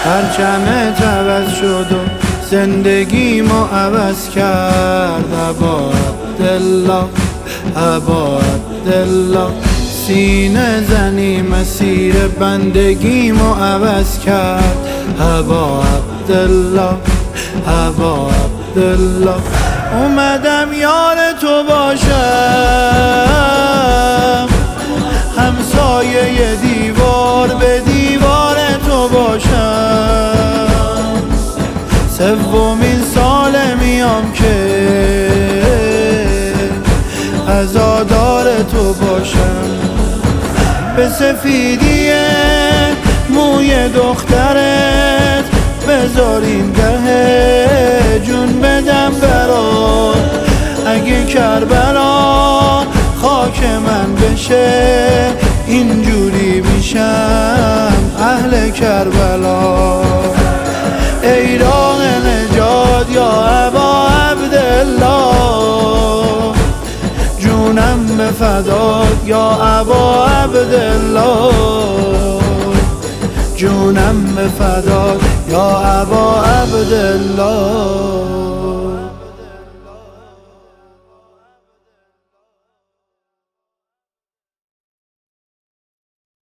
پرچمت عوض شد و زندگیمو عوض کرد. ابا عبدالله ابا عبدالله، سینه زنی مسیر بندگیمو عوض کرد. ابا عبدالله ابا عبدالله، اومدم یار تو باشم، همسایه دیوار به دیوار تو باشم. سومین سال میام که عزادار تو باشم. به سفیدی موی دخترت بذار این دهه جون بدم برات. اگه کربلا خاک من بشه اینجوری میشم اهل کربلا. ای راه نجات یا ابا عبدالله، جونم به فدات یا ابا عبدالله، جونم به فدات یا ابا عبدالله.